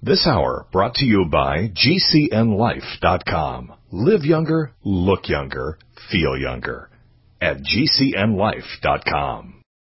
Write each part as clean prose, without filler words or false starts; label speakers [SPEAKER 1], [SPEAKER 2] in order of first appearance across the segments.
[SPEAKER 1] This hour brought to you by GCNLife.com. Live younger, look younger, feel younger at GCNLife.com.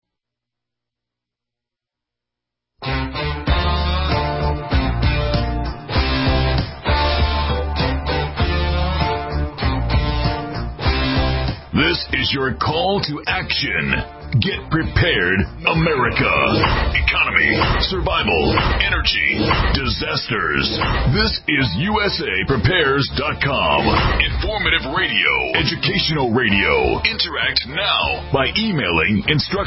[SPEAKER 1] This is your call to action. Get prepared, America. Economy, survival, energy, disasters. This is USAPrepares.com. Informative radio, educational radio. Interact now by emailing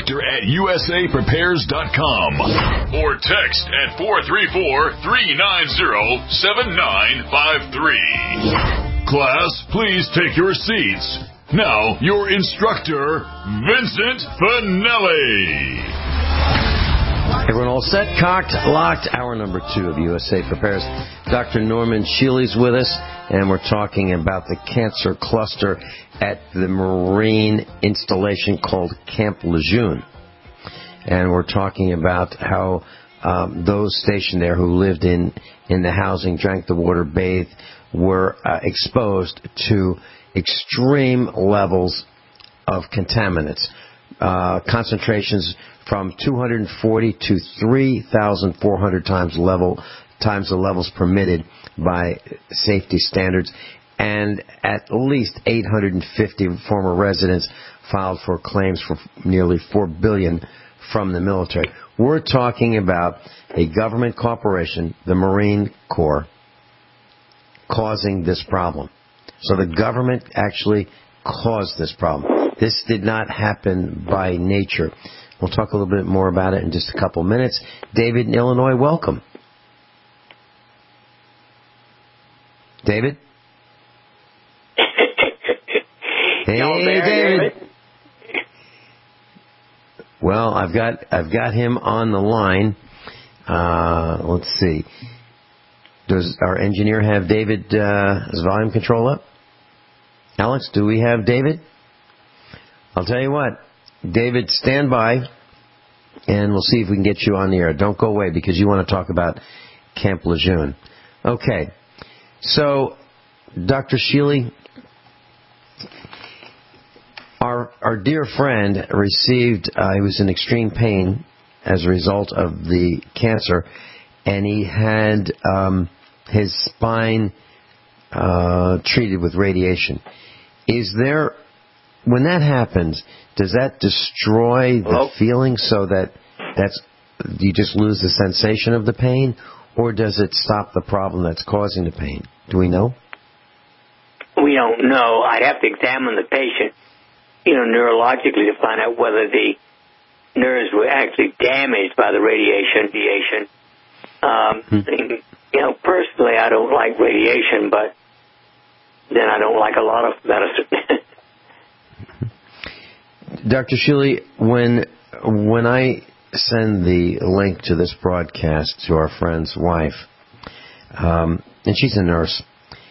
[SPEAKER 1] instructor@USAPrepares.com or text at 434-390-7953. Class, please take your seats. Now, your instructor, Vincent Finelli.
[SPEAKER 2] Everyone all set, cocked, locked. Hour number 2 of USA Prepares. Dr. Norman Shealy's with us, and we're talking about the cancer cluster at the Marine installation called Camp Lejeune. And we're talking about how those stationed there who lived in the housing, drank the water, bathed, were exposed to extreme levels of contaminants, concentrations from 240 to 3,400 times the levels permitted by safety standards, and at least 850 former residents filed for claims for nearly $4 billion from the military. We're talking about a government corporation, the Marine Corps, causing this problem. So the government actually caused this problem. This did not happen by nature. We'll talk a little bit more about it in just a couple minutes. David in Illinois, welcome. David? Hey, David. Well, I've got him on the line. Let's see. Does our engineer have David's volume control up? Alex, do we have David? I'll tell you what. David, stand by, and we'll see if we can get you on the air. Don't go away, because you want to talk about Camp Lejeune. Okay. So, Dr. Shealy, our dear friend received, he was in extreme pain as a result of the cancer, and he had his spine treated with radiation. Is there, when that happens, does that destroy the feeling so that you just lose the sensation of the pain, or does it stop the problem that's causing the pain? Do we know?
[SPEAKER 3] We don't know. I'd have to examine the patient, neurologically to find out whether the nerves were actually damaged by the radiation. Personally, I don't like radiation, but then I don't like a lot of medicine.
[SPEAKER 2] Dr. Shealy, when I send the link to this broadcast to our friend's wife, and she's a nurse,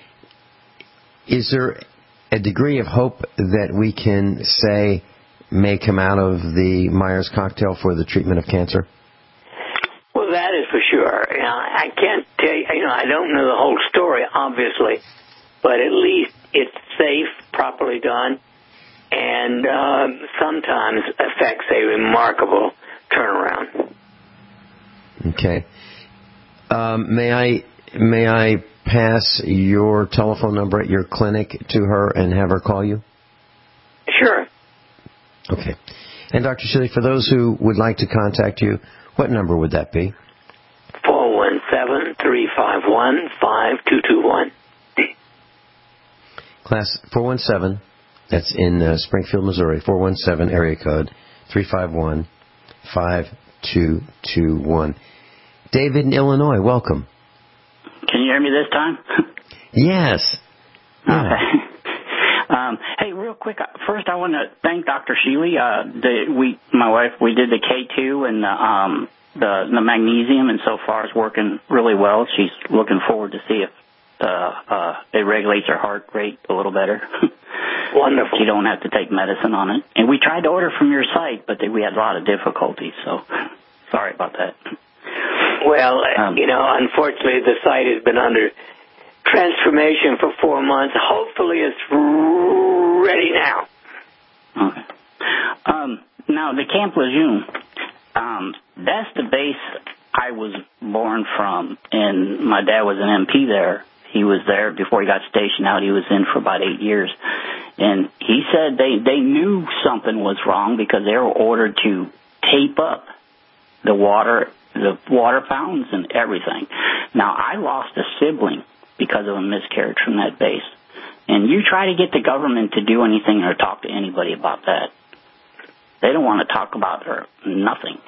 [SPEAKER 2] is there a degree of hope that we can say may come out of the Myers cocktail for the treatment of cancer?
[SPEAKER 3] Well, that is for sure. I can't tell you, I don't know the whole story, obviously, but at least it's safe, properly done, and sometimes affects a remarkable turnaround.
[SPEAKER 2] Okay. May I pass your telephone number at your clinic to her and have her call you?
[SPEAKER 3] Sure.
[SPEAKER 2] Okay. And Dr. Shealy, for those who would like to contact you, what number would that be?
[SPEAKER 3] 417-351-5221.
[SPEAKER 2] Class 417, that's in Springfield, Missouri, 417 area code 351-5221. David in Illinois, welcome.
[SPEAKER 4] Can you hear me this time?
[SPEAKER 2] Yes. Yeah.
[SPEAKER 4] Okay. Hey, real quick, first I want to thank Dr. Shealy. My wife, we did the K2 and the magnesium, and so far it's working really well. She's looking forward to see if it regulates her heart rate a little better.
[SPEAKER 3] Wonderful.
[SPEAKER 4] You don't have to take medicine on it. And we tried to order from your site, but we had a lot of difficulties, so sorry about that.
[SPEAKER 3] Well, unfortunately, the site has been under transformation for 4 months. Hopefully, it's ready now.
[SPEAKER 4] Okay. Now, the Camp Lejeune, that's the base I was born from, and my dad was an MP there. He was there before he got stationed out. He was in for about 8 years. And he said they knew something was wrong because they were ordered to tape up the water fountains and everything. Now, I lost a sibling because of a miscarriage from that base. And you try to get the government to do anything or talk to anybody about that. They don't want to talk about nothing.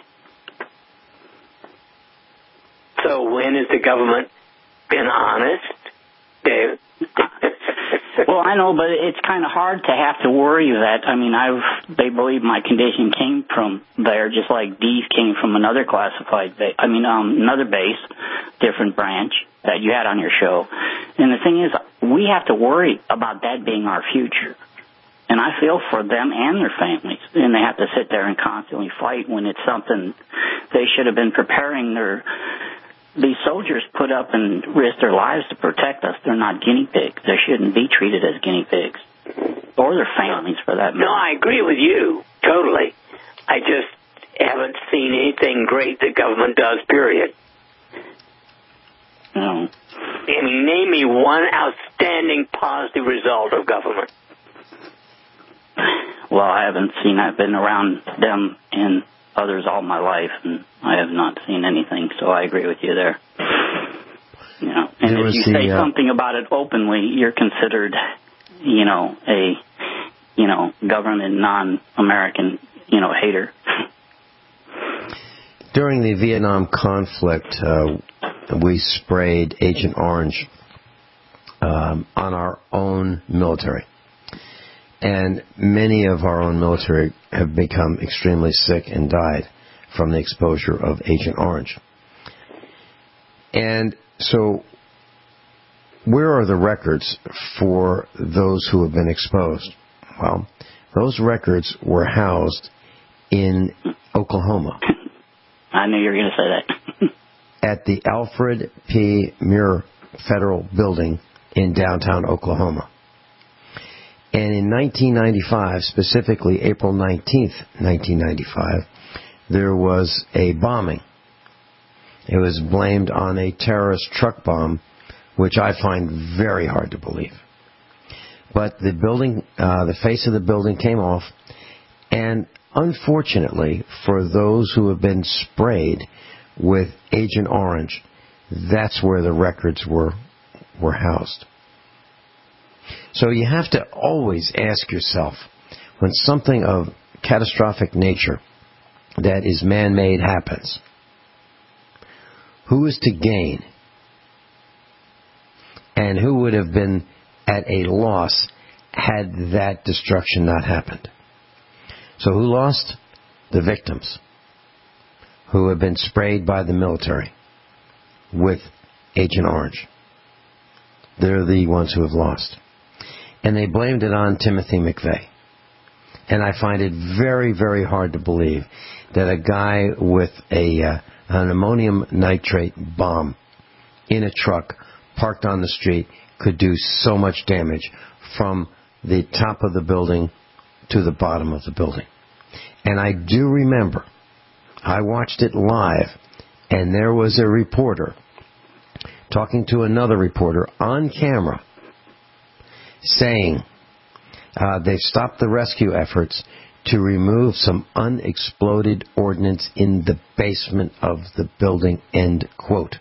[SPEAKER 3] So when has the government been honest, Dave?
[SPEAKER 4] Well, I know, but it's kind of hard to have to worry that. I mean, they believe my condition came from there, just like D's came from another classified base. I mean, another base, different branch that you had on your show. And the thing is, we have to worry about that being our future. And I feel for them and their families. And they have to sit there and constantly fight when it's something they should have been preparing these soldiers put up and risk their lives to protect us. They're not guinea pigs. They shouldn't be treated as guinea pigs. Or their families, for that matter.
[SPEAKER 3] No, I agree with you, totally. I just haven't seen anything great the government does, period.
[SPEAKER 4] No.
[SPEAKER 3] I mean, name me one outstanding positive result of government.
[SPEAKER 4] Well, I haven't seen. I've been around them and others all my life, and I have not seen anything, so I agree with you there. And if you say something about it openly, you're considered, a government non-American, hater.
[SPEAKER 2] During the Vietnam conflict, we sprayed Agent Orange on our own military. And many of our own military have become extremely sick and died from the exposure of Agent Orange. And so, where are the records for those who have been exposed? Well, those records were housed in Oklahoma.
[SPEAKER 4] I knew you were going to say that.
[SPEAKER 2] At the Alfred P. Murrah Federal Building in downtown Oklahoma. And in 1995, specifically April 19th, 1995, there was a bombing. It was blamed on a terrorist truck bomb, which I find very hard to believe. But the building, the face of the building came off, and unfortunately for those who have been sprayed with Agent Orange, that's where the records were housed. So you have to always ask yourself, when something of catastrophic nature that is man-made happens, who is to gain? And who would have been at a loss had that destruction not happened? So who lost? The victims, who have been sprayed by the military with Agent Orange. They're the ones who have lost. And they blamed it on Timothy McVeigh. And I find it very, very hard to believe that a guy with an ammonium nitrate bomb in a truck parked on the street could do so much damage from the top of the building to the bottom of the building. And I do remember, I watched it live, and there was a reporter talking to another reporter on camera saying they've stopped the rescue efforts to remove some unexploded ordnance in the basement of the building, end quote.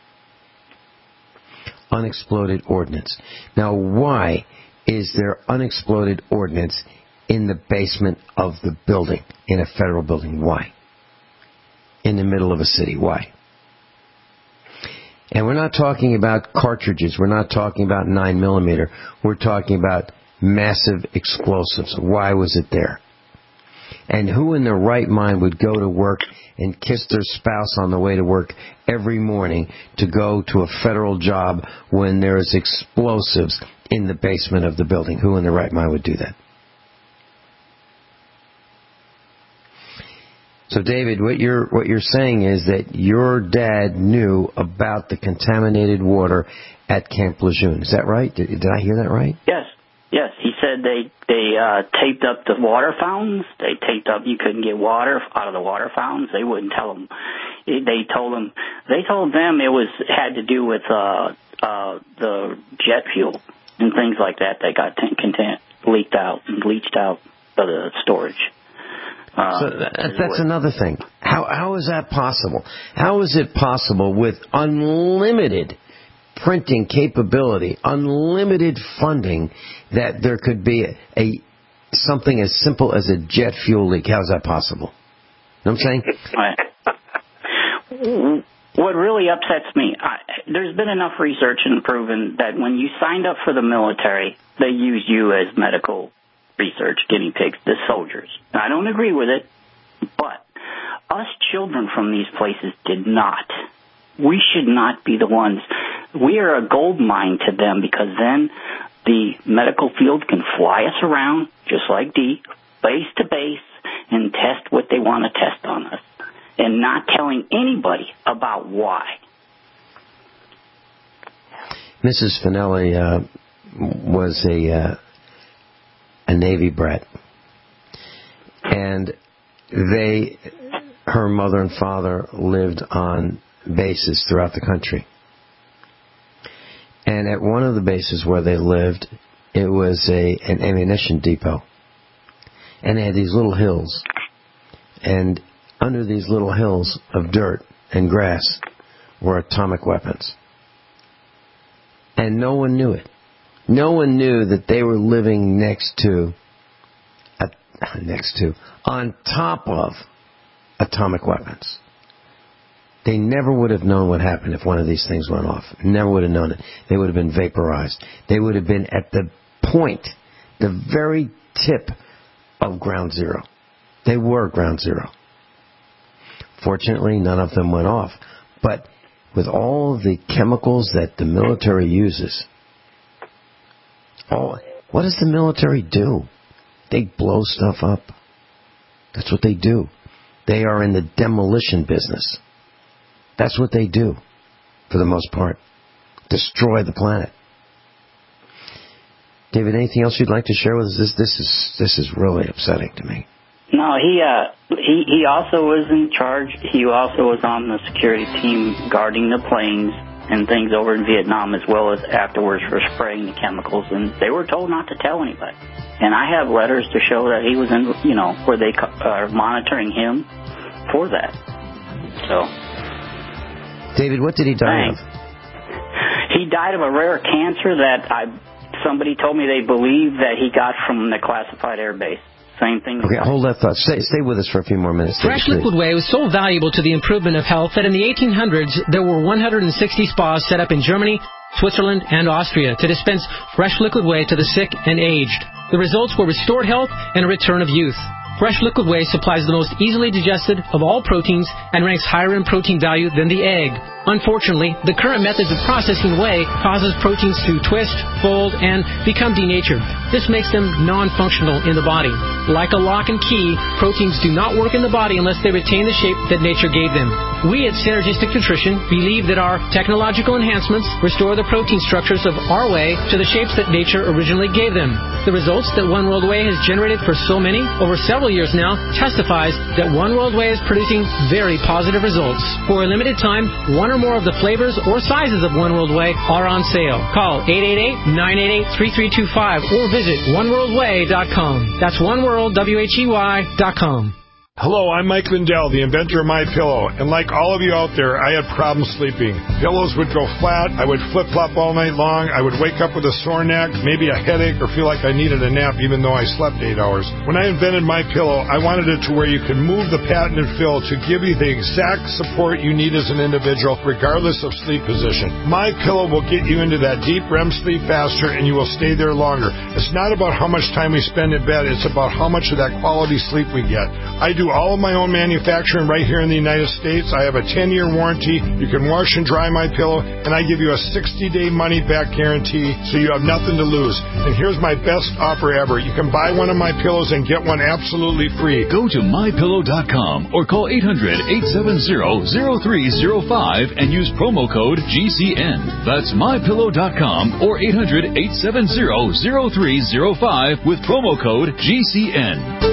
[SPEAKER 2] Unexploded ordnance. Now, why is there unexploded ordnance in the basement of the building, in a federal building? Why? In the middle of a city. Why? And we're not talking about cartridges. We're not talking about 9mm. We're talking about massive explosives. Why was it there? And who in their right mind would go to work and kiss their spouse on the way to work every morning to go to a federal job when there's explosives in the basement of the building? Who in their right mind would do that? So, David, what you're saying is that your dad knew about the contaminated water at Camp Lejeune. Is that right? Did I hear that right?
[SPEAKER 4] Yes. He said they taped up the water fountains. They taped up. You couldn't get water out of the water fountains. They wouldn't tell them. They told them it had to do with the jet fuel and things like that. They got leaked out and bleached out of the storage.
[SPEAKER 2] So that's another thing. How is that possible? How is it possible with unlimited printing capability, unlimited funding, that there could be something as simple as a jet fuel leak? How is that possible? You know what I'm
[SPEAKER 4] saying? What really upsets me, there's been enough research and proven that when you signed up for the military, they used you as medical research guinea pigs, the soldiers. Now, I don't agree with it, but us children from these places did not. We should not be the ones. We are a gold mine to them, because then the medical field can fly us around, just like D, base to base, and test what they want to test on us, and not telling anybody about why.
[SPEAKER 2] Mrs. Finelli was a Navy brat, and her mother and father lived on bases throughout the country. And at one of the bases where they lived, it was an ammunition depot. And they had these little hills. And under these little hills of dirt and grass were atomic weapons. And no one knew it. No one knew that they were living on top of atomic weapons. They never would have known what happened if one of these things went off. Never would have known it. They would have been vaporized. They would have been at the point, the very tip of ground zero. They were ground zero. Fortunately, none of them went off. But with all of the chemicals that the military uses, what does the military do? They blow stuff up. That's what they do. They are in the demolition business. That's what they do, for the most part. Destroy the planet. David, anything else you'd like to share with us? This is really upsetting to me.
[SPEAKER 4] No, he also was in charge. He also was on the security team guarding the planes and things over in Vietnam, as well as afterwards for spraying the chemicals. And they were told not to tell anybody. And I have letters to show that he was in, where they are monitoring him for that. So,
[SPEAKER 2] David, what did he die of?
[SPEAKER 4] He died of a rare cancer that somebody told me they believe that he got from the classified air base. Same thing.
[SPEAKER 2] Okay, hold that thought. Stay with us for a few more minutes.
[SPEAKER 5] Fresh Liquid Whey was so valuable to the improvement of health that in the 1800s, there were 160 spas set up in Germany, Switzerland, and Austria to dispense Fresh Liquid Whey to the sick and aged. The results were restored health and a return of youth. Fresh Liquid Whey supplies the most easily digested of all proteins and ranks higher in protein value than the egg. Unfortunately, the current methods of processing whey causes proteins to twist, fold, and become denatured. This makes them non-functional in the body. Like a lock and key, proteins do not work in the body unless they retain the shape that nature gave them. We at Synergistic Nutrition believe that our technological enhancements restore the protein structures of our whey to the shapes that nature originally gave them. The results that One World Whey has generated for so many, over several years now, testifies that One World Whey is producing very positive results. For a limited time, one or more of the flavors or sizes of One World Whey are on sale. Call 888-988-3325 or visit oneworldwhey.com. That's oneworldwhey.com.
[SPEAKER 6] Hello, I'm Mike Lindell, the inventor of MyPillow, and like all of you out there, I had problems sleeping. Pillows would go flat, I would flip-flop all night long, I would wake up with a sore neck, maybe a headache, or feel like I needed a nap even though I slept 8 hours. When I invented MyPillow, I wanted it to where you could move the patented fill to give you the exact support you need as an individual, regardless of sleep position. MyPillow will get you into that deep REM sleep faster, and you will stay there longer. It's not about how much time we spend in bed, it's about how much of that quality sleep we get. I do do all of my own manufacturing right here in the United States. I have a 10-year warranty. You can wash and dry my pillow, and I give you a 60-day money-back guarantee, so you have nothing to lose. And here's my best offer ever. You can buy one of my pillows and get one absolutely free.
[SPEAKER 1] Go to mypillow.com or call 800-870-0305 and use promo code GCN. That's mypillow.com or 800-870-0305 with promo code GCN.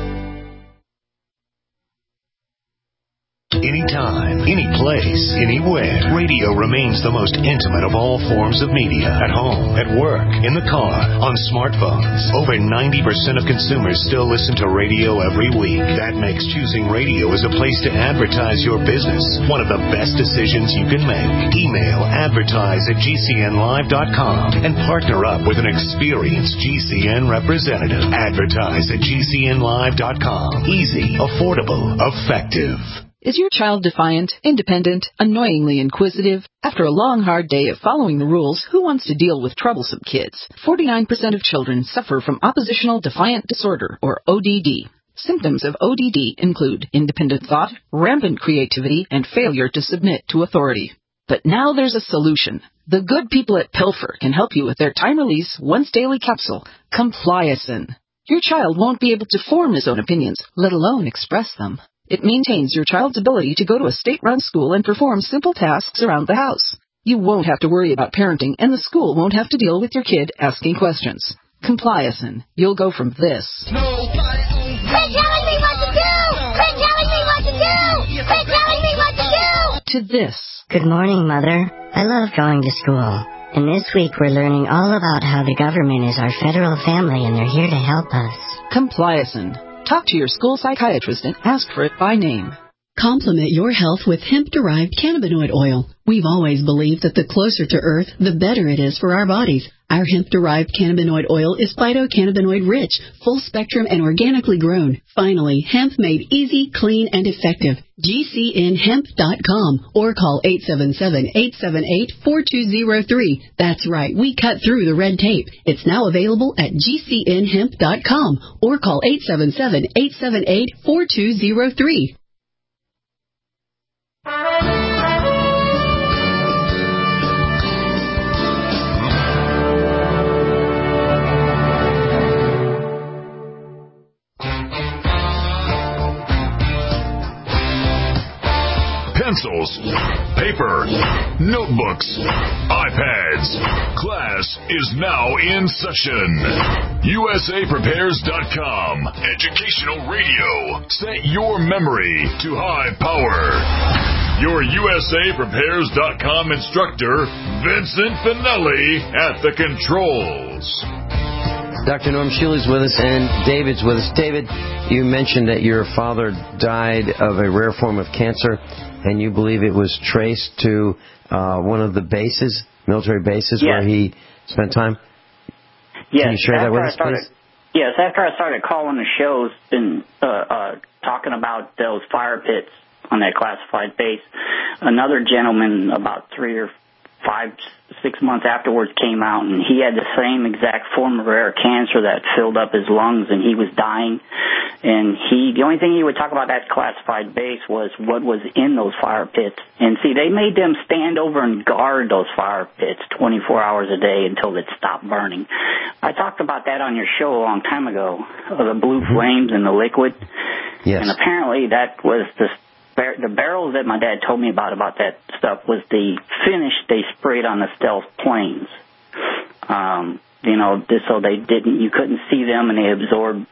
[SPEAKER 7] Anytime, any place, anywhere, radio remains the most intimate of all forms of media. At home, at work, in the car, on smartphones. Over 90% of consumers still listen to radio every week. That makes choosing radio as a place to advertise your business one of the best decisions you can make. Email advertise@gcnlive.com and partner up with an experienced GCN representative. Advertise@gcnlive.com. Easy, affordable, effective.
[SPEAKER 8] Is your child defiant, independent, annoyingly inquisitive? After a long, hard day of following the rules, who wants to deal with troublesome kids? 49% of children suffer from oppositional defiant disorder, or ODD. Symptoms of ODD include independent thought, rampant creativity, and failure to submit to authority. But now there's a solution. The good people at Pilfer can help you with their time-release, once-daily capsule, Compliacin. Your child won't be able to form his own opinions, let alone express them. It maintains your child's ability to go to a state-run school and perform simple tasks around the house. You won't have to worry about parenting, and the school won't have to deal with your kid asking questions. Compliacin. You'll go from this.
[SPEAKER 9] Quit telling me what to do! Quit telling me what to do! Quit telling me what to do!
[SPEAKER 8] To this.
[SPEAKER 10] Good morning, Mother. I love going to school. And this week we're learning all about how the government is our federal family and they're here to help us.
[SPEAKER 8] Compliacin. Talk to your school psychiatrist and ask for it by name.
[SPEAKER 11] Complement your health with hemp-derived cannabinoid oil. We've always believed that the closer to Earth, the better it is for our bodies. Our hemp-derived cannabinoid oil is phytocannabinoid-rich, full-spectrum, and organically grown. Finally, hemp made easy, clean, and effective. GCNhemp.com or call 877-878-4203. That's right, we cut through the red tape. It's now available at GCNhemp.com or call 877-878-4203.
[SPEAKER 1] Pencils, paper, notebooks, iPads. Class is now in session. USAPrepares.com. Educational radio. Set your memory to high power. Your USAPrepares.com instructor, Vincent Finelli, at the controls.
[SPEAKER 2] Dr. Norm Shealy's with us, and David's with us. David, you mentioned that your father died of a rare form of cancer, and you believe it was traced to one of the bases, military bases,
[SPEAKER 4] yes.
[SPEAKER 2] where he spent time?
[SPEAKER 4] Yes.
[SPEAKER 2] Can you share that with us, please?
[SPEAKER 4] Yes, after I started calling the shows and talking about those fire pits on that classified base, another gentleman about 3 or 5, 6 months afterwards came out, and he had the same exact form of rare cancer that filled up his lungs, and he was dying. And the only thing he would talk about that classified base was what was in those fire pits. And see, they made them stand over and guard those fire pits 24 hours a day until it stopped burning. I talked about that on your show a long time ago, the blue flames and the liquid.
[SPEAKER 2] Yes.
[SPEAKER 4] And apparently that was the barrels that my dad told me about that stuff was the finish they sprayed on the stealth planes. Just so you couldn't see them, and they absorbed,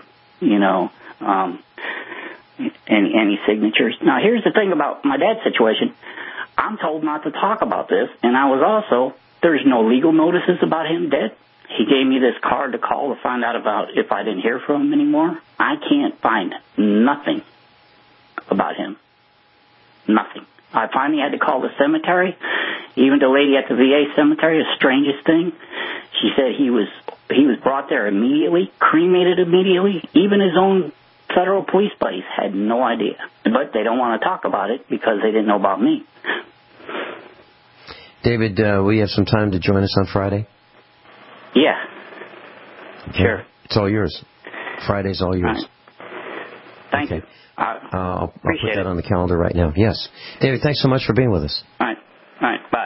[SPEAKER 4] any signatures. Now, here's the thing about my dad's situation. I'm told not to talk about this, and there's no legal notices about him dead. He gave me this card to call to find out about if I didn't hear from him anymore. I can't find nothing about him. Nothing. I finally had to call the cemetery. Even the lady at the VA cemetery, the strangest thing, she said he was brought there immediately, cremated immediately. Even his own federal police buddies had no idea. But they don't want to talk about it because they didn't know about me.
[SPEAKER 2] David, will you have some time to join us on Friday?
[SPEAKER 4] Yeah.
[SPEAKER 2] Okay.
[SPEAKER 4] Sure.
[SPEAKER 2] It's all yours. Friday's all yours.
[SPEAKER 4] Right. Thank you.
[SPEAKER 2] I'll put
[SPEAKER 4] Appreciate
[SPEAKER 2] that
[SPEAKER 4] it.
[SPEAKER 2] on the calendar right now. Yes. David, thanks so much for being with us.
[SPEAKER 4] All right. Bye.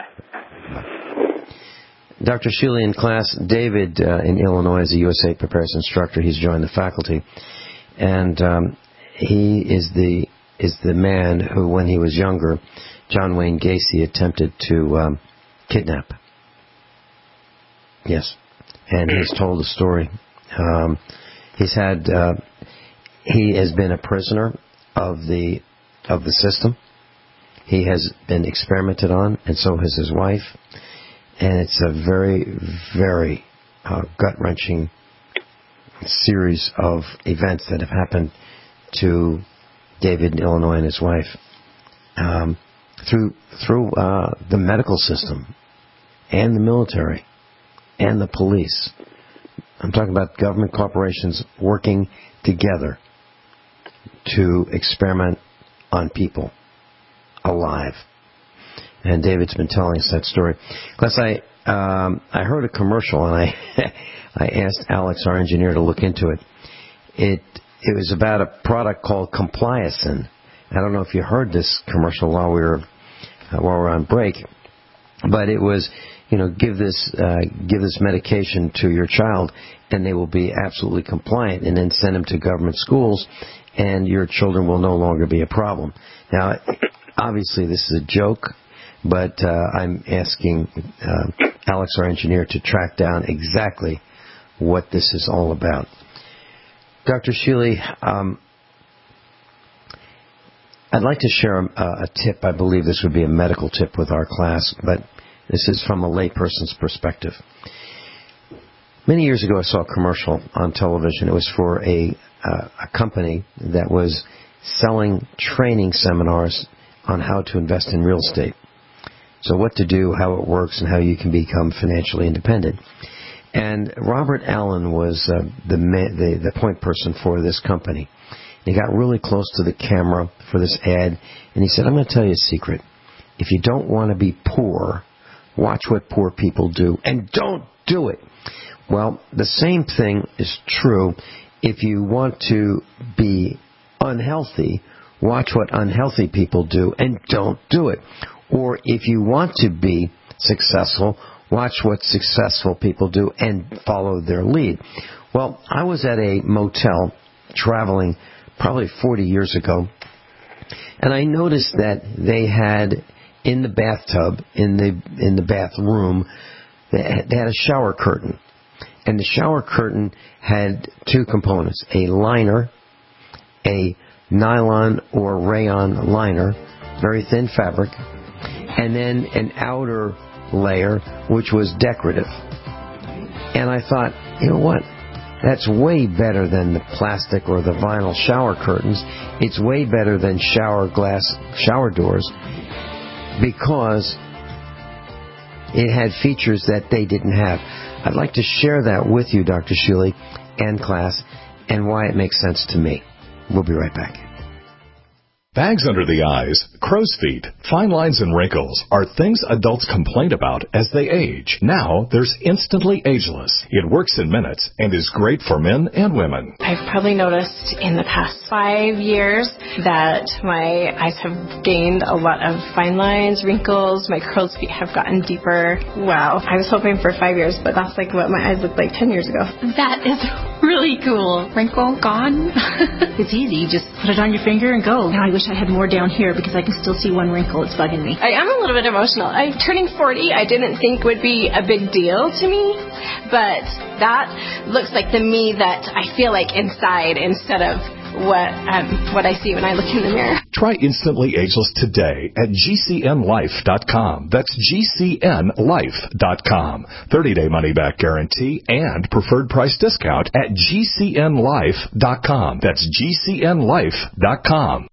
[SPEAKER 2] Dr. Shealy in class. David in Illinois is a USA Prepares instructor. He's joined the faculty. And he is the man who, when he was younger, John Wayne Gacy attempted to kidnap. Yes. And he's told the story. He has been a prisoner of the system. He has been experimented on, and so has his wife. And it's a very, very gut-wrenching series of events that have happened to David in Illinois and his wife through the medical system and the military and the police. I'm talking about government corporations working together to experiment on people alive. And David's been telling us that story. Plus, I heard a commercial, and I asked Alex, our engineer, to look into it. It was about a product called Compliacin. I don't know if you heard this commercial while we were on break, but it was, give this medication to your child, and they will be absolutely compliant, and then send them to government schools, and your children will no longer be a problem. Now, obviously, this is a joke, but I'm asking Alex, our engineer, to track down exactly what this is all about. Dr. Shealy, I'd like to share a tip. I believe this would be a medical tip with our class, but this is from a layperson's perspective. Many years ago, I saw a commercial on television. It was for a company that was selling training seminars on how to invest in real estate. So what to do, how it works, and how you can become financially independent. And Robert Allen was the point person for this company. He got really close to the camera for this ad, and he said, I'm going to tell you a secret. If you don't want to be poor, watch what poor people do, and don't do it. Well, the same thing is true if you want to be unhealthy, watch what unhealthy people do, and don't do it. Or if you want to be successful, watch what successful people do and follow their lead. Well, I was at a motel traveling probably 40 years ago, and I noticed that they had in the bathtub, in the bathroom, they had a shower curtain. And the shower curtain had two components, a liner, a nylon or rayon liner, very thin fabric, and then an outer layer which was decorative. And I thought, you know what? That's way better than the plastic or the vinyl shower curtains. It's way better than shower glass shower doors because it had features that they didn't have. I'd like to share that with you, Dr. Shealy, and class, and why it makes sense to me. We'll be right back.
[SPEAKER 12] Bags under the eyes, crow's feet, fine lines and wrinkles are things adults complain about as they age. Now there's Instantly Ageless. It works in minutes and is great for men and women.
[SPEAKER 13] I've probably noticed in the past 5 years that my eyes have gained a lot of fine lines, wrinkles, my crow's feet have gotten deeper. Wow. I was hoping for 5 years, but that's like what my eyes looked like 10 years ago.
[SPEAKER 14] That is really cool. Wrinkle gone. It's easy. You just put it on your finger and go. Now I wish I had more down here because I can still see one wrinkle. It's bugging me.
[SPEAKER 13] I am a little bit emotional. Turning 40, I didn't think would be a big deal to me, but that looks like the me that I feel like inside instead of what I see when I look in the mirror.
[SPEAKER 12] Try Instantly Ageless today at GCNLife.com. That's GCNLife.com. 30-day money-back guarantee and preferred price discount at GCNLife.com. That's GCNLife.com.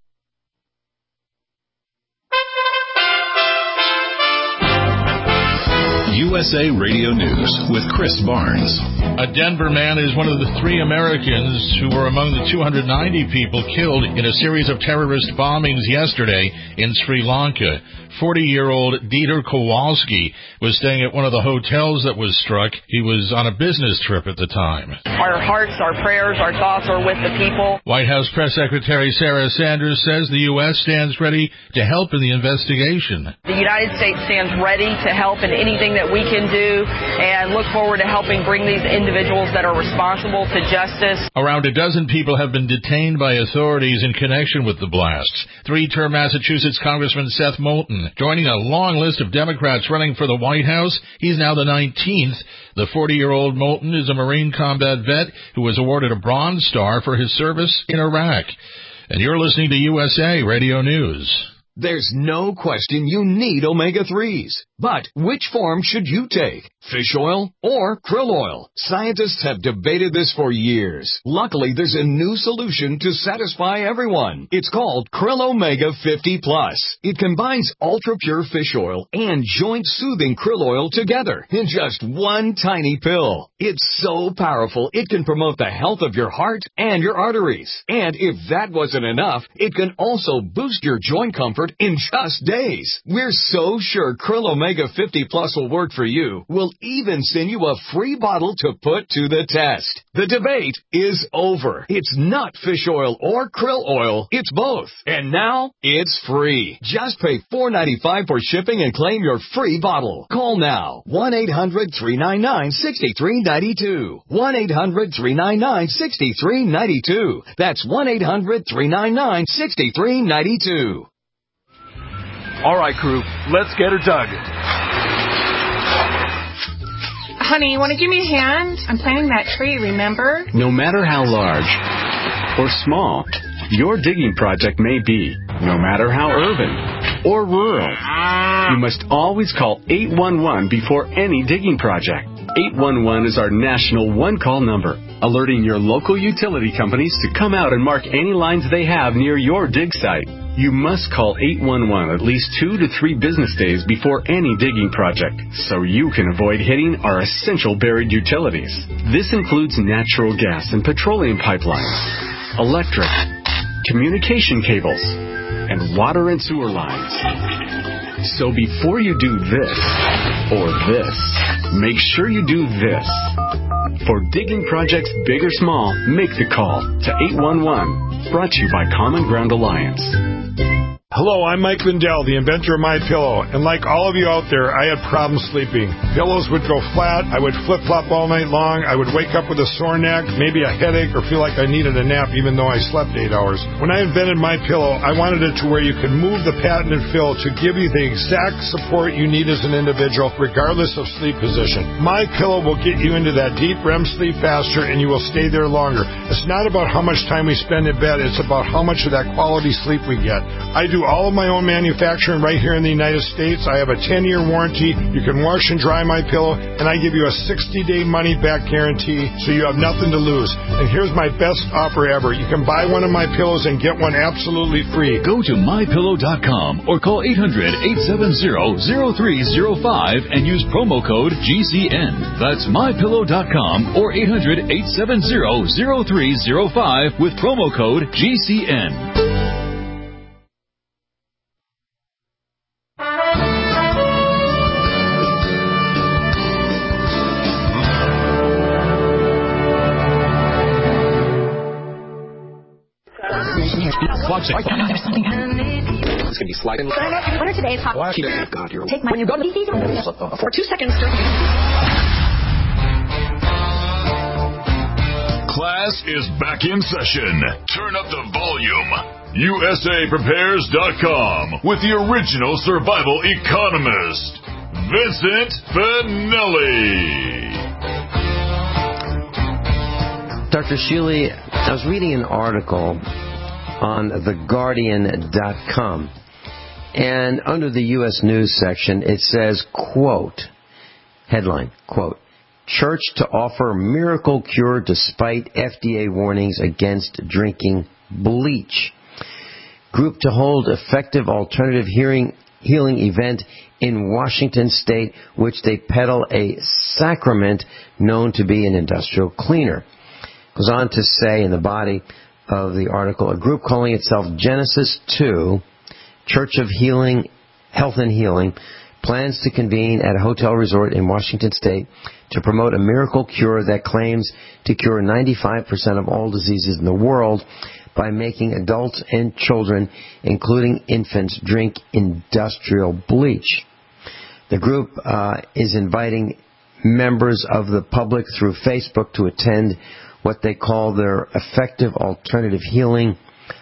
[SPEAKER 1] USA Radio News with Chris Barnes.
[SPEAKER 15] A Denver man is one of the 3 Americans who were among the 290 people killed in a series of terrorist bombings yesterday in Sri Lanka. 40-year-old Dieter Kowalski was staying at one of the hotels that was struck. He was on a business trip at the time.
[SPEAKER 16] Our hearts, our prayers, our thoughts are with the people.
[SPEAKER 15] White House Press Secretary Sarah Sanders says the U.S. stands ready to help in the investigation.
[SPEAKER 16] The United States stands ready to help in anything that we can do and look forward to helping bring these individuals that are responsible to justice.
[SPEAKER 15] Around a dozen people have been detained by authorities in connection with the blasts. 3-term Massachusetts Congressman Seth Moulton joining a long list of Democrats running for the White House. He's now the 19th. The 40-year-old Moulton is a Marine combat vet who was awarded a Bronze Star for his service in Iraq. And you're listening to USA Radio News.
[SPEAKER 17] There's no question you need omega-3s. But which form should you take? Fish oil or krill oil? Scientists have debated this for years. Luckily, there's a new solution to satisfy everyone. It's called Krill Omega 50 Plus. It combines ultra-pure fish oil and joint-soothing krill oil together in just one tiny pill. It's so powerful, it can promote the health of your heart and your arteries. And if that wasn't enough, it can also boost your joint comfort in just days. We're so sure Krill Omega 50 Plus will work for you. We'll even send you a free bottle to put to the test. The debate is over. It's not fish oil or krill oil. It's both. And now it's free. Just pay $4.95 for shipping and claim your free bottle. Call now. 1-800-399-6392. 1-800-399-6392. That's 1-800-399-6392.
[SPEAKER 18] All right, crew, let's get her dug.
[SPEAKER 19] Honey, you want to give me a hand? I'm planting that tree, remember?
[SPEAKER 20] No matter how large or small your digging project may be, no matter how urban or rural, you must always call 811 before any digging project. 811 is our national one-call number, alerting your local utility companies to come out and mark any lines they have near your dig site. You must call 811 at least 2 to 3 business days before any digging project, so you can avoid hitting our essential buried utilities. This includes natural gas and petroleum pipelines, electric, communication cables, and water and sewer lines. So before you do this or this, make sure you do this. For digging projects big or small, make the call to 811. Brought to you by Common Ground Alliance.
[SPEAKER 6] Hello, I'm Mike Lindell, the inventor of MyPillow, and like all of you out there, I had problems sleeping. Pillows would go flat, I would flip-flop all night long, I would wake up with a sore neck, maybe a headache, or feel like I needed a nap even though I slept 8 hours. When I invented MyPillow, I wanted it to where you could move the patented fill to give you the exact support you need as an individual, regardless of sleep position. MyPillow will get you into that deep REM sleep faster, and you will stay there longer. It's not about how much time we spend in bed, it's about how much of that quality sleep we get. I do all of my own manufacturing right here in the United States. I have a 10-year warranty. You can wash and dry my pillow, and I give you a 60-day money-back guarantee, so you have nothing to lose. And here's my best offer ever. You can buy one of my pillows and get one absolutely free.
[SPEAKER 1] Go to MyPillow.com or call 800-870-0305 and use promo code GCN. That's MyPillow.com or 800-870-0305 with promo code GCN.
[SPEAKER 9] It's going to be sliding. What are today's hot? God, you're take when you go to these for 2 seconds.
[SPEAKER 1] Class is back in session. Turn up the volume. USAPrepares.com with the original survival economist, Vincent Finelli.
[SPEAKER 2] Dr. Sheely, I was reading an article on TheGuardian.com, and under the U.S. News section, it says, quote, headline, quote, Church to offer miracle cure despite FDA warnings against drinking bleach. Group to hold effective alternative healing Healing event in Washington State, which they peddle a sacrament known to be an industrial cleaner. Goes on to say in the body of the article, a group calling itself Genesis 2, Church of Healing, Health and Healing, plans to convene at a hotel resort in Washington State to promote a miracle cure that claims to cure 95% of all diseases in the world by making adults and children, including infants, drink industrial bleach. The group is inviting members of the public through Facebook to attend what they call their effective alternative healing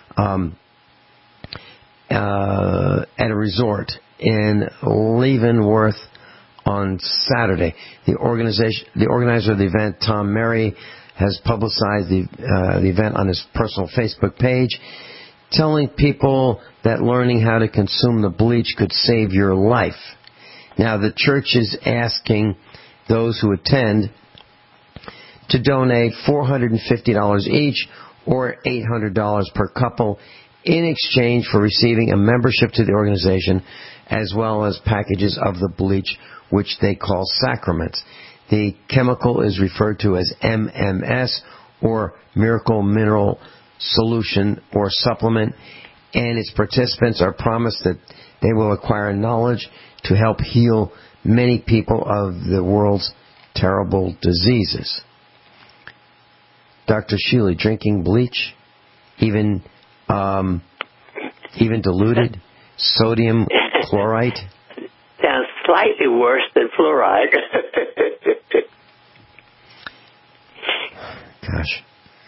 [SPEAKER 2] at a resort in Leavenworth on Saturday. The organizer of the event, Tom Mary, has publicized the event on his personal Facebook page, telling people that learning how to consume the bleach could save your life. Now, the church is asking those who attend to donate $450 each or $800 per couple in exchange for receiving a membership to the organization as well as packages of the bleach, which they call sacraments. The chemical is referred to as MMS, or Miracle Mineral Solution or Supplement, and its participants are promised that they will acquire knowledge to help heal many people of the world's terrible diseases. Dr. Sheely, drinking bleach, even diluted sodium chloride?
[SPEAKER 3] Sounds slightly worse than fluoride.
[SPEAKER 2] Gosh.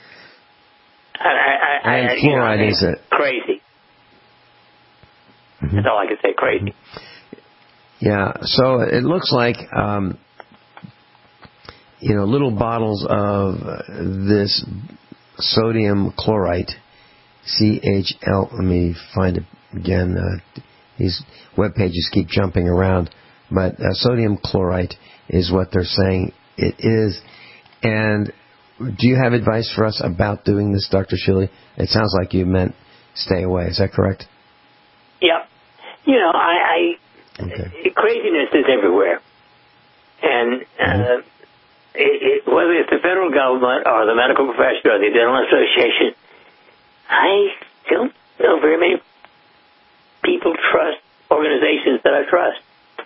[SPEAKER 3] And
[SPEAKER 2] fluoride is
[SPEAKER 3] crazy. Mm-hmm. That's all I can say, crazy.
[SPEAKER 2] Yeah, so it looks like, little bottles of this sodium chloride, CHL, let me find it again. These web pages keep jumping around, but sodium chloride is what they're saying it is. And do you have advice for us about doing this, Dr. Sheely? It sounds like you meant stay away. Is that correct?
[SPEAKER 3] Yep. Craziness is everywhere. And whether it's the federal government or the medical profession or the dental association, I don't know very many people trust organizations that I trust.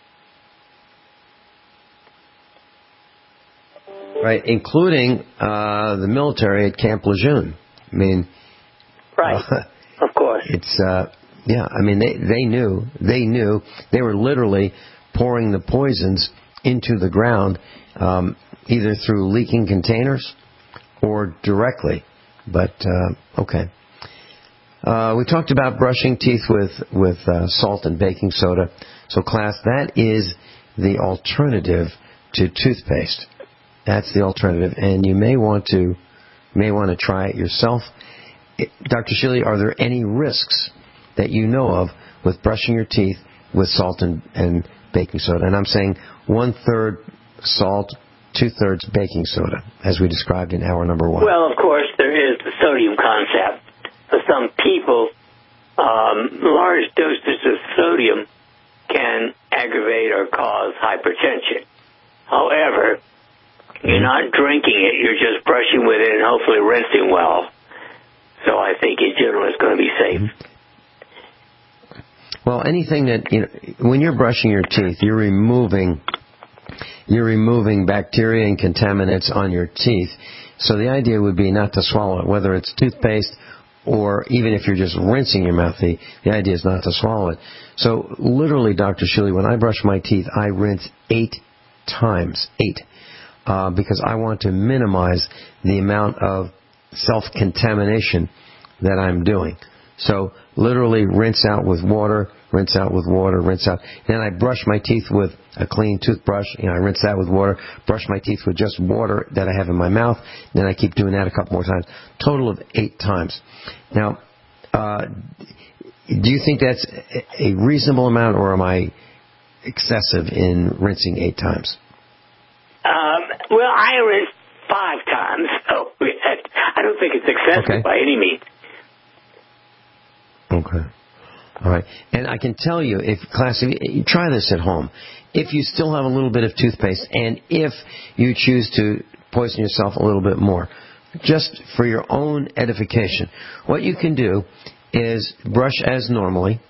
[SPEAKER 2] Right, including the military at Camp Lejeune. I mean,
[SPEAKER 3] right, of course.
[SPEAKER 2] It's they knew. They were literally pouring the poisons into the ground, either through leaking containers or directly. But okay. We talked about brushing teeth with salt and baking soda. So, class, that is the alternative to toothpaste. That's the alternative, and you may want to try it yourself. Dr. Sheely, are there any risks that you know of with brushing your teeth with salt and baking soda? And I'm saying 1/3 salt, 2/3 baking soda, as we described in hour number 1.
[SPEAKER 3] Well, of course, there is the sodium concept. For some people, large doses of sodium can aggravate or cause hypertension. However, you're not drinking it, you're just brushing with it and hopefully rinsing well. So I think in general it's going to be safe.
[SPEAKER 2] Well, anything that, when you're brushing your teeth, you're removing bacteria and contaminants on your teeth. So the idea would be not to swallow it, whether it's toothpaste or even if you're just rinsing your mouth, the idea is not to swallow it. So literally, Dr. Sheely, when I brush my teeth, I rinse 8 times, because I want to minimize the amount of self-contamination that I'm doing. So literally rinse out with water, rinse out with water, rinse out. Then I brush my teeth with a clean toothbrush. I rinse that with water, brush my teeth with just water that I have in my mouth. Then I keep doing that a couple more times. Total of 8 times. Now, do you think that's a reasonable amount, or am I excessive in rinsing 8 times?
[SPEAKER 3] Well, I rinse 5 times, so I don't think it's excessive by any means.
[SPEAKER 2] Okay. All right. And I can tell you, if try this at home. If you still have a little bit of toothpaste, and if you choose to poison yourself a little bit more, just for your own edification, what you can do is brush as you normally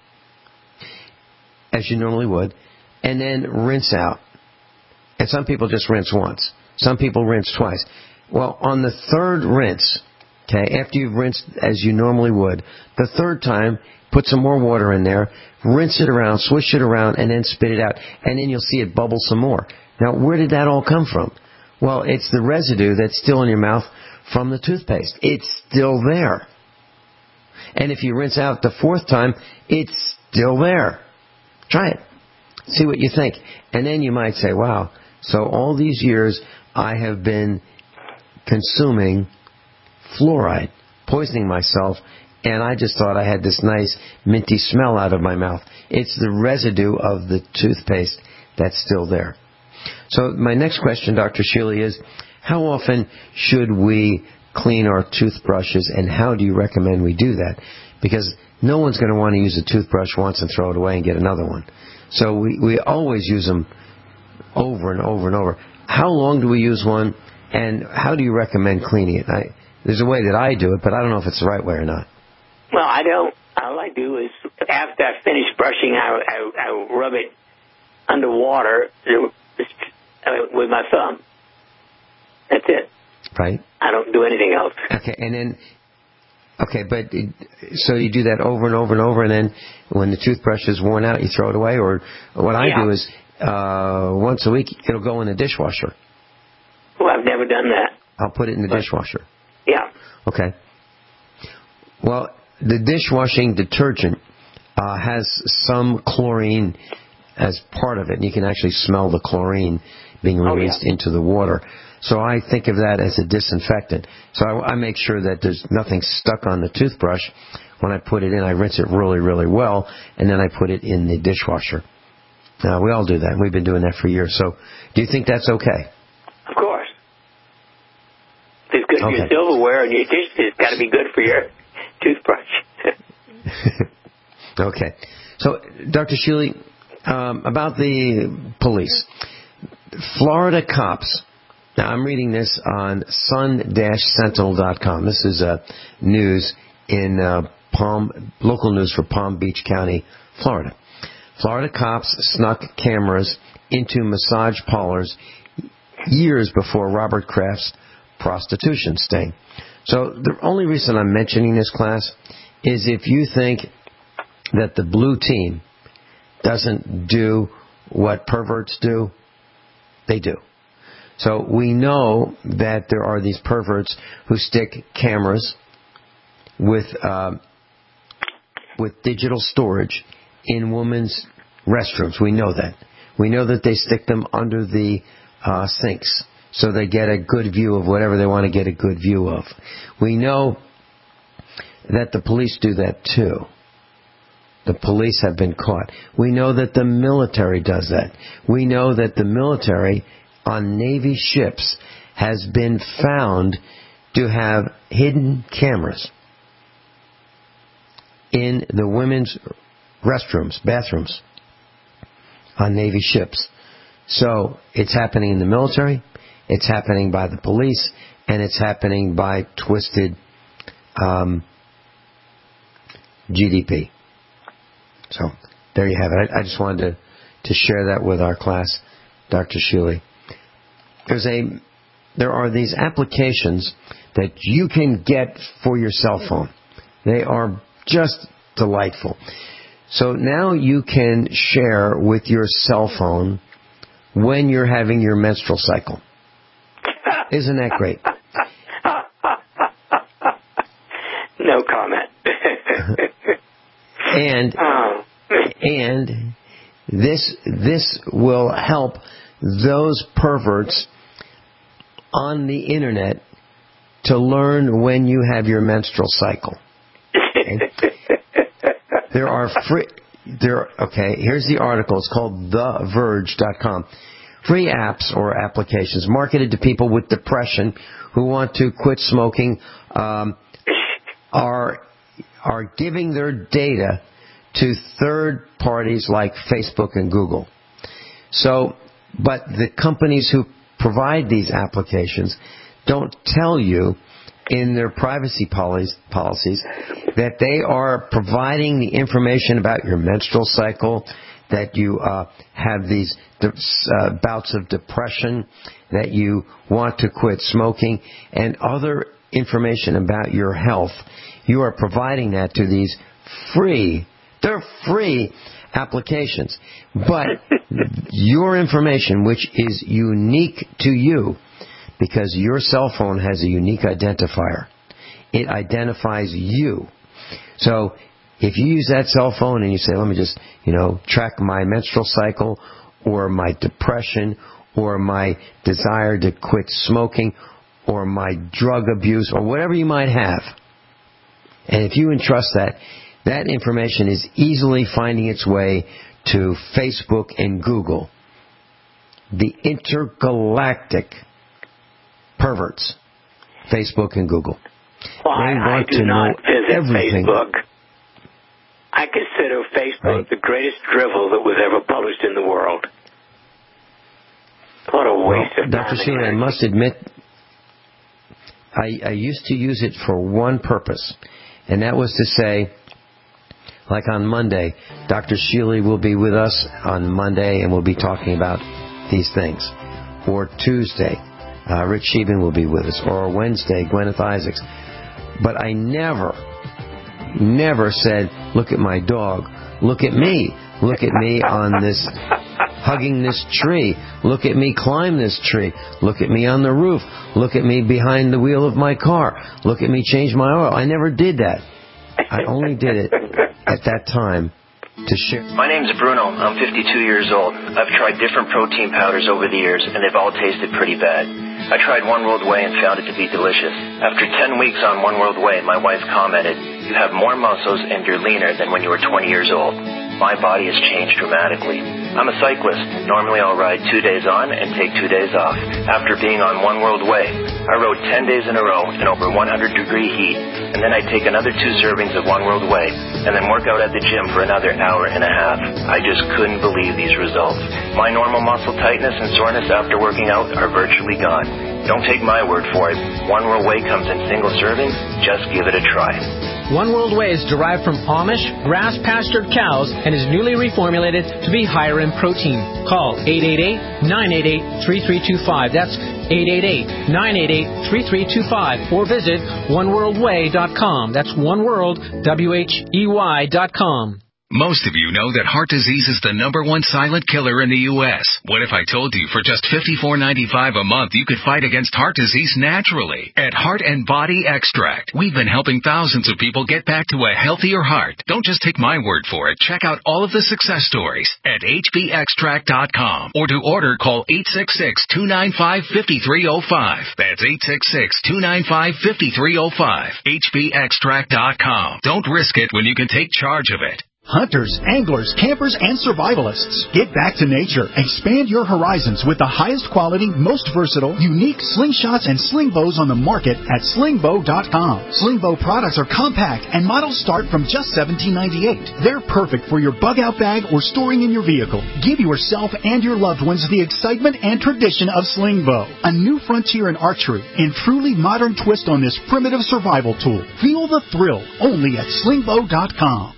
[SPEAKER 2] would, and then rinse out. And some people just rinse once. Some people rinse twice. Well, on the third rinse, okay, after you've rinsed as you normally would, the third time, put some more water in there, rinse it around, swish it around, and then spit it out. And then you'll see it bubble some more. Now, where did that all come from? Well, it's the residue that's still in your mouth from the toothpaste. It's still there. And if you rinse out the fourth time, it's still there. Try it. See what you think. And then you might say, wow, so all these years I have been consuming fluoride, poisoning myself, and I just thought I had this nice minty smell out of my mouth. It's the residue of the toothpaste that's still there. So my next question, Dr. Shealy, is how often should we clean our toothbrushes, and how do you recommend we do that? Because no one's going to want to use a toothbrush once and throw it away and get another one. So we always use them over and over and over. How long do we use one, and how do you recommend cleaning it? There's a way that I do it, but I don't know if it's the right way or not.
[SPEAKER 3] Well, I don't. All I do is after I finish brushing, I rub it underwater with my thumb. That's it.
[SPEAKER 2] Right.
[SPEAKER 3] I don't do anything else.
[SPEAKER 2] Okay, and then, so you do that over and over and over, and then when the toothbrush is worn out, you throw it away? Or what I do is once a week, it'll go in the dishwasher.
[SPEAKER 3] Well, I've never done that.
[SPEAKER 2] I'll put it in the dishwasher.
[SPEAKER 3] Yeah.
[SPEAKER 2] Okay. Well, the dishwashing detergent has some chlorine as part of it, and you can actually smell the chlorine being released into the water. So I think of that as a disinfectant. So I make sure that there's nothing stuck on the toothbrush. When I put it in, I rinse it really, really well, and then I put it in the dishwasher. Now, we all do that. We've been doing that for years. So do you think that's okay?
[SPEAKER 3] Of course. If it's good for your silverware and your dishes, it's got to be good for your toothbrush.
[SPEAKER 2] Okay. So, Dr. Shealy, about the police. Florida cops. Now, I'm reading this on sun-sentinel.com. This is news in local news for Palm Beach County, Florida. Florida cops snuck cameras into massage parlors years before Robert Kraft's prostitution sting. So the only reason I'm mentioning this, class, is if you think that the blue team doesn't do what perverts do, they do. So we know that there are these perverts who stick cameras with digital storage in women's restrooms. We know that. We know that they stick them under the sinks so they get a good view of whatever they want to get a good view of. We know that the police do that too. The police have been caught. We know that the military does that. We know that the military on Navy ships has been found to have hidden cameras in the women's restrooms, bathrooms on Navy ships. So it's happening in the military, it's happening by the police, and it's happening by twisted GDP. So there you have it. I just wanted to share that with our class, Dr. Shealy. There are these applications that you can get for your cell phone. They are just delightful. So now you can share with your cell phone when you're having your menstrual cycle. Isn't that great?
[SPEAKER 3] No comment.
[SPEAKER 2] And this will help those perverts on the internet to learn when you have your menstrual cycle. Okay? Here's the article. It's called TheVerge.com. Free apps or applications marketed to people with depression who want to quit smoking are giving their data to third parties like Facebook and Google. So, but the companies who provide these applications don't tell you in their privacy policies that they are providing the information about your menstrual cycle, that you have these bouts of depression, that you want to quit smoking, and other information about your health. You are providing that to these they're free applications. But your information, which is unique to you, because your cell phone has a unique identifier. It identifies you. So if you use that cell phone and you say, let me just, track my menstrual cycle or my depression or my desire to quit smoking or my drug abuse or whatever you might have, and if you entrust that information is easily finding its way to Facebook and Google, the intergalactic perverts, Facebook and Google.
[SPEAKER 3] Well, I do not visit
[SPEAKER 2] everything.
[SPEAKER 3] Facebook. I consider Facebook the greatest drivel that was ever published in the world. What a waste of time.
[SPEAKER 2] Dr. Sheehan, I must admit, I used to use it for one purpose, and that was to say, like on Monday, Dr. Sheely will be with us on Monday, and we'll be talking about these things. Or Tuesday, Rich Sheben will be with us. Or Wednesday, Gwyneth Isaacs. But I never said, look at my dog. Look at me. Look at me on this, hugging this tree. Look at me climb this tree. Look at me on the roof. Look at me behind the wheel of my car. Look at me change my oil. I never did that. I only did it at that time to share.
[SPEAKER 21] My name's Bruno. I'm 52 years old. I've tried different protein powders over the years, and they've all tasted pretty bad. I tried One World Whey and found it to be delicious. After 10 weeks on One World Whey, my wife commented, "You have more muscles and you're leaner than when you were 20 years old." My body has changed dramatically. I'm a cyclist. Normally I'll ride 2 days on and take 2 days off. After being on One World Whey, I rode 10 days in a row in over 100-degree heat, and then I take another 2 servings of One World Whey, and then work out at the gym for another hour and a half. I just couldn't believe these results. My normal muscle tightness and soreness after working out are virtually gone. Don't take my word for it. One World Whey comes in single servings. Just give it a try.
[SPEAKER 5] One World Whey is derived from Amish grass-pastured cows and is newly reformulated to be higher in protein. Call 888-988-3325. That's 888-988-3325. Or visit oneworldwhey.com. That's oneworld.com.
[SPEAKER 22] Most of you know that heart disease is the #1 silent killer in the U.S. What if I told you for just $54.95 a month you could fight against heart disease naturally? At Heart and Body Extract, we've been helping thousands of people get back to a healthier heart. Don't just take my word for it. Check out all of the success stories at hbextract.com. Or to order, call 866-295-5305. That's 866-295-5305. hbextract.com. Don't risk it when you can take charge of it.
[SPEAKER 23] Hunters, anglers, campers, and survivalists. Get back to nature. Expand your horizons with the highest quality, most versatile, unique slingshots and sling bows on the market at slingbow.com. Slingbow products are compact and models start from just $17.98. They're perfect for your bug-out bag or storing in your vehicle. Give yourself and your loved ones the excitement and tradition of Slingbow, a new frontier in archery and truly modern twist on this primitive survival tool. Feel the thrill only at slingbow.com.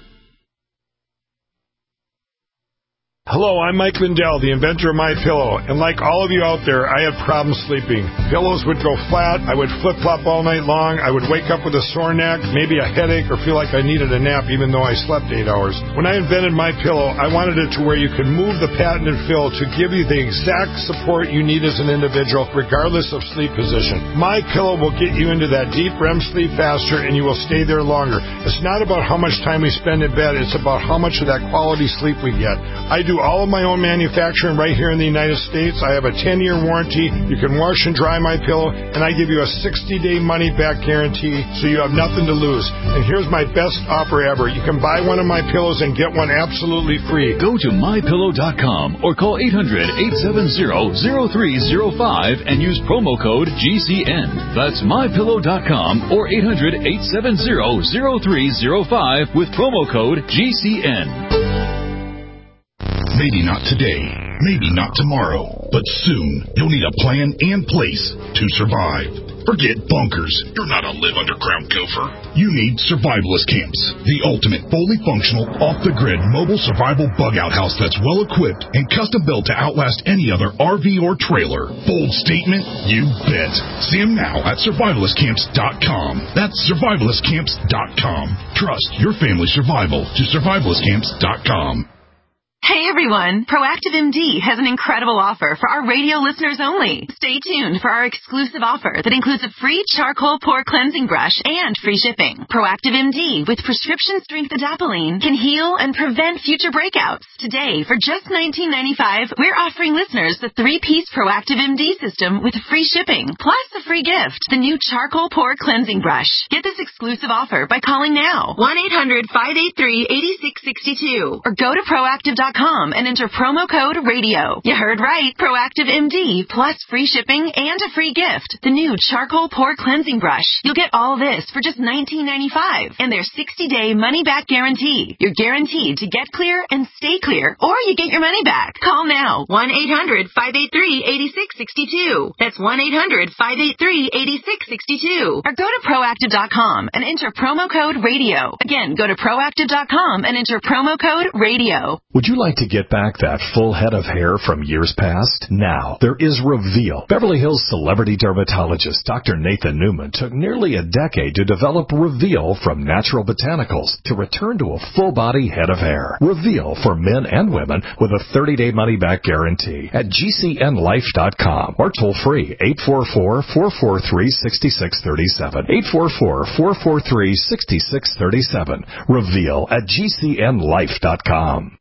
[SPEAKER 6] Hello, I'm Mike Lindell, the inventor of MyPillow, and like all of you out there, I had problems sleeping. Pillows would go flat, I would flip-flop all night long, I would wake up with a sore neck, maybe a headache, or feel like I needed a nap even though I slept 8 hours. When I invented MyPillow, I wanted it to where you could move the patented fill to give you the exact support you need as an individual, regardless of sleep position. MyPillow will get you into that deep REM sleep faster, and you will stay there longer. It's not about how much time we spend in bed, it's about how much of that quality sleep we get. I do all of my own manufacturing right here in the United States. I have a 10-year warranty. You can wash and dry my pillow, and I give you a 60-day money-back guarantee, so you have nothing to lose. And here's my best offer ever. You can buy one of my pillows and get one absolutely free.
[SPEAKER 7] Go to mypillow.com or call 800-870-0305 and use promo code GCN. That's mypillow.com or 800-870-0305 with promo code GCN.
[SPEAKER 1] Maybe not today, maybe not tomorrow, but soon you'll need a plan and place to survive. Forget bunkers. You're not a live underground gopher. You need survivalist camps, the ultimate fully functional, off-the-grid mobile survival bug-out house that's well-equipped and custom-built to outlast any other RV or trailer. Bold statement? You bet. See them now at survivalistcamps.com. That's survivalistcamps.com. Trust your family's survival to survivalistcamps.com.
[SPEAKER 8] Hey everyone, Proactive MD has an incredible offer for our radio listeners only. Stay tuned for our exclusive offer that includes a free charcoal pore cleansing brush and free shipping. Proactive MD with prescription strength adapalene can heal and prevent future breakouts. Today, for just $19.95, we're offering listeners the 3-piece Proactive MD system with free shipping, plus a free gift, the new charcoal pore cleansing brush. Get this exclusive offer by calling now, 1-800-583-8662, or go to proactive.com and enter promo code RADIO. You heard right. Proactive MD plus free shipping and a free gift. The new charcoal pore cleansing brush. You'll get all this for just $19.95 and their 60-day money-back guarantee. You're guaranteed to get clear and stay clear, or you get your money back. Call now. 1-800-583-8662. That's 1-800-583-8662. Or go to proactive.com and enter promo code RADIO. Again, go to proactive.com and enter promo code RADIO.
[SPEAKER 12] Would you like to get back that full head of hair from years past? Now, there is Reveal. Beverly Hills celebrity dermatologist Dr. Nathan Newman took nearly a decade to develop Reveal from natural botanicals to return to a full-body head of hair. Reveal for men and women with a 30-day money-back guarantee at GCNlife.com or toll-free 844-443-6637. 844-443-6637. Reveal at GCNlife.com.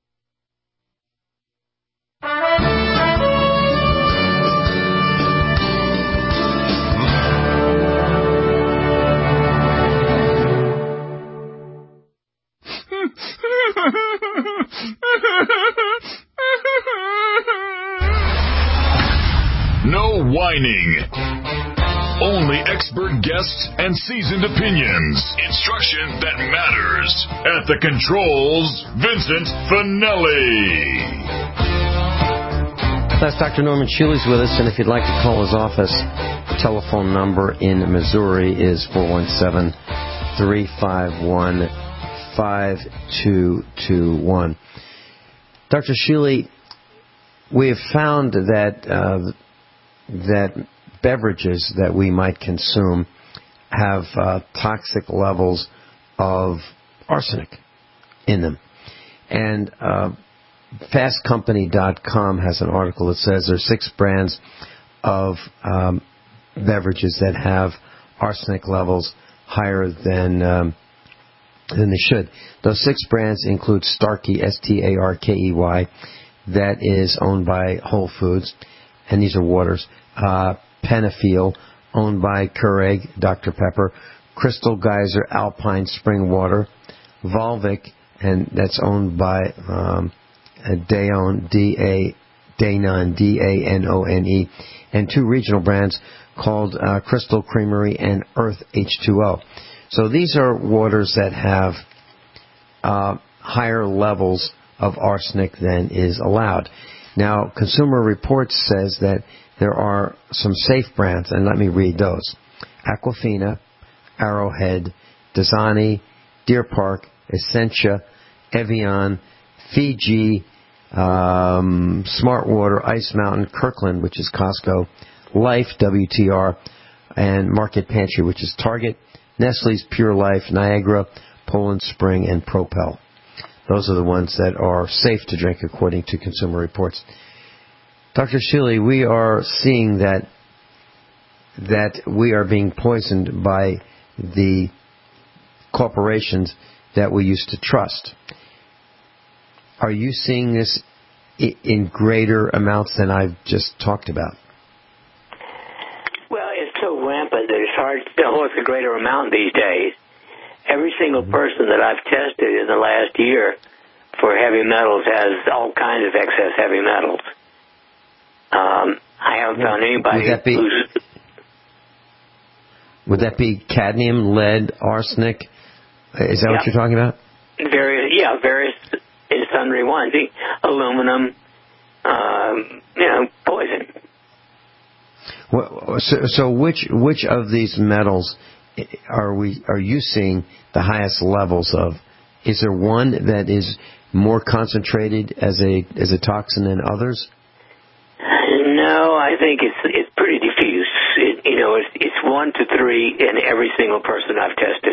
[SPEAKER 1] No whining. Only expert guests and seasoned opinions. Instruction that matters. At the controls, Vincent Finelli.
[SPEAKER 2] That's Dr. Norman Shealy's with us, and if you'd like to call his office, the telephone number in Missouri is 417-351-5221. Dr. Shealy, we have found that that beverages that we might consume have toxic levels of arsenic in them. And FastCompany.com has an article that says there are 6 brands of beverages that have arsenic levels higher than they should. Those 6 brands include Starkey, Starkey, that is owned by Whole Foods, and these are waters. Penefiel, owned by Keurig, Dr. Pepper. Crystal Geyser, Alpine Spring Water. Volvic, and that's owned by Danone, D-A-N-O-N-E, and 2 regional brands called Crystal Creamery and Earth H2O. So these are waters that have higher levels of arsenic than is allowed. Now, Consumer Reports says that there are some safe brands, and let me read those. Aquafina, Arrowhead, Dasani, Deer Park, Essentia, Evian, Fiji, Smart Water, Ice Mountain, Kirkland, which is Costco, Life, WTR, and Market Pantry, which is Target, Nestle's Pure Life, Niagara, Poland Spring, and Propel. Those are the ones that are safe to drink according to Consumer Reports. Dr. Shealy, we are seeing that we are being poisoned by the corporations that we used to trust. Are you seeing this in greater amounts than I've just talked about?
[SPEAKER 3] Well, it's so rampant that it's hard to tell what's a greater amount these days. Every single person that I've tested in the last year for heavy metals has all kinds of excess heavy metals. I haven't found anybody
[SPEAKER 2] Would that be cadmium, lead, arsenic? Is that what you're talking about?
[SPEAKER 3] Various and sundry ones. Aluminum, poison.
[SPEAKER 2] Well, so which of these metals are you seeing the highest levels of? Is there one that is more concentrated as a toxin than others?
[SPEAKER 3] No, I think it's pretty diffuse. It's 1 to 3 in every single person I've tested.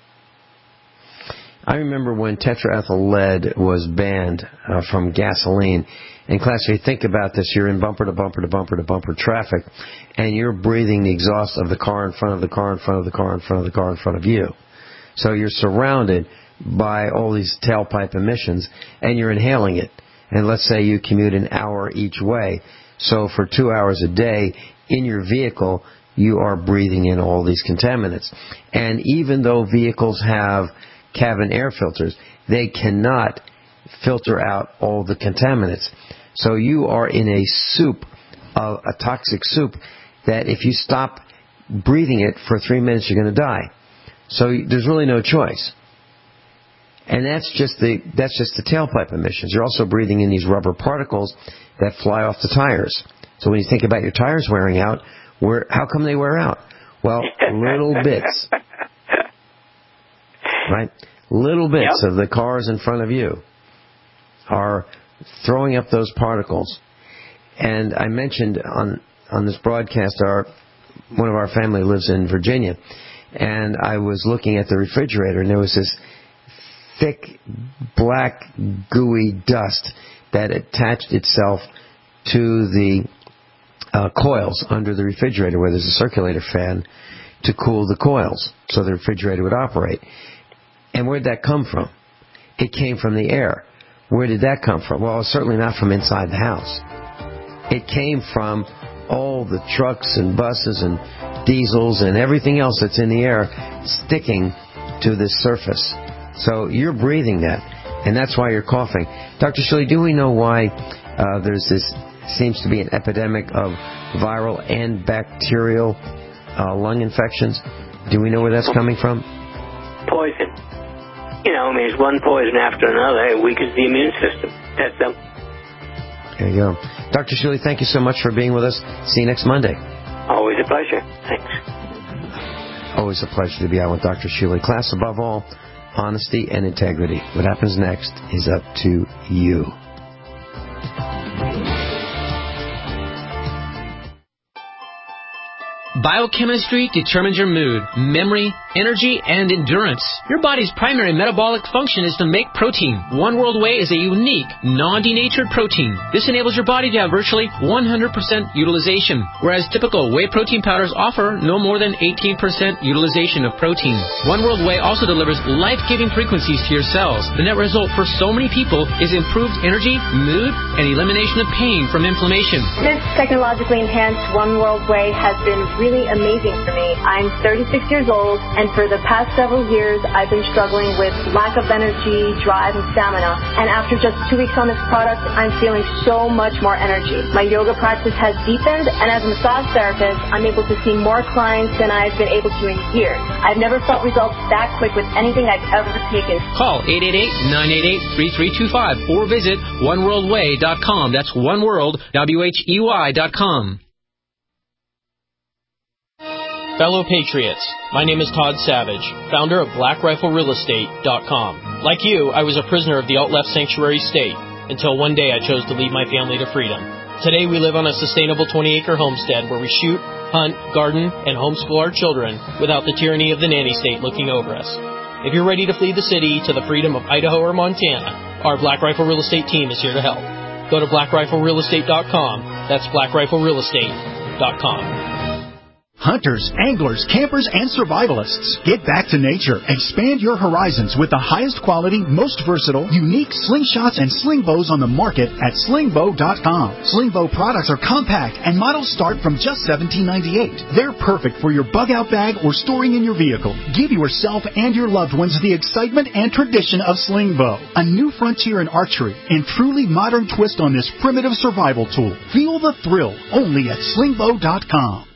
[SPEAKER 2] I remember when tetraethyl lead was banned from gasoline. And class, if you think about this, you're in bumper to bumper to bumper to bumper traffic, and you're breathing the exhaust of the car in front of the car in front of the car in front of the car in front of you. So you're surrounded by all these tailpipe emissions, and you're inhaling it. And let's say you commute an hour each way. So for 2 hours a day in your vehicle, you are breathing in all these contaminants. And even though vehicles have cabin air filters, they cannot filter out all the contaminants. So you are in a soup, a toxic soup, that if you stop breathing it for 3 minutes, you're going to die. So there's really no choice. And that's just the tailpipe emissions. You're also breathing in these rubber particles that fly off the tires. So when you think about your tires wearing out, how come they wear out? Well, little bits. Right? Little bits of the cars in front of you are throwing up those particles. And I mentioned on this broadcast, one of our family lives in Virginia, and I was looking at the refrigerator, and there was this thick, black, gooey dust that attached itself to the coils under the refrigerator where there's a circulator fan to cool the coils so the refrigerator would operate. And where did that come from? It came from the air. Where did that come from? Well, certainly not from inside the house. It came from all the trucks and buses and diesels and everything else that's in the air sticking to this surface. So you're breathing that, and that's why you're coughing. Dr. Shilley, do we know why seems to be an epidemic of viral and bacterial lung infections? Do we know where that's coming from?
[SPEAKER 3] Poison. It's one poison after another. It weakens the immune system. That's them.
[SPEAKER 2] There you go. Dr. Shilley, thank you so much for being with us. See you next Monday.
[SPEAKER 3] Always a pleasure. Thanks.
[SPEAKER 2] Always a pleasure to be out with Dr. Shilley. Class, above all, honesty and integrity. What happens next is up to you.
[SPEAKER 5] Biochemistry determines your mood, memory, energy, and endurance. Your body's primary metabolic function is to make protein. One World Whey is a unique, non-denatured protein. This enables your body to have virtually 100% utilization, whereas typical whey protein powders offer no more than 18% utilization of protein. One World Whey also delivers life-giving frequencies to your cells. The net result for so many people is improved energy, mood, and elimination of pain from inflammation.
[SPEAKER 4] This technologically enhanced One World Whey has been really amazing for me. I'm 36 years old, and for the past several years, I've been struggling with lack of energy, drive, and stamina. And after just 2 weeks on this product, I'm feeling so much more energy. My yoga practice has deepened, and as a massage therapist, I'm able to see more clients than I've been able to in years. I've never felt results that quick with anything I've ever taken.
[SPEAKER 5] Call 888-988-3325 or visit oneworldwhey.com. That's oneworld.com.
[SPEAKER 10] Fellow Patriots, my name is Todd Savage, founder of BlackRifleRealEstate.com. Like you, I was a prisoner of the alt-left sanctuary state until one day I chose to lead my family to freedom. Today we live on a sustainable 20-acre homestead where we shoot, hunt, garden, and homeschool our children without the tyranny of the nanny state looking over us. If you're ready to flee the city to the freedom of Idaho or Montana, our Black Rifle Real Estate team is here to help. Go to BlackRifleRealEstate.com. That's BlackRifleRealEstate.com.
[SPEAKER 23] Hunters, anglers, campers, and survivalists, get back to nature. Expand your horizons with the highest quality, most versatile, unique slingshots and sling bows on the market at slingbow.com. Slingbow products are compact and models start from just $17.98. They're perfect for your bug out bag or storing in your vehicle. Give yourself and your loved ones the excitement and tradition of Slingbow, a new frontier in archery and truly modern twist on this primitive survival tool. Feel the thrill only at slingbow.com.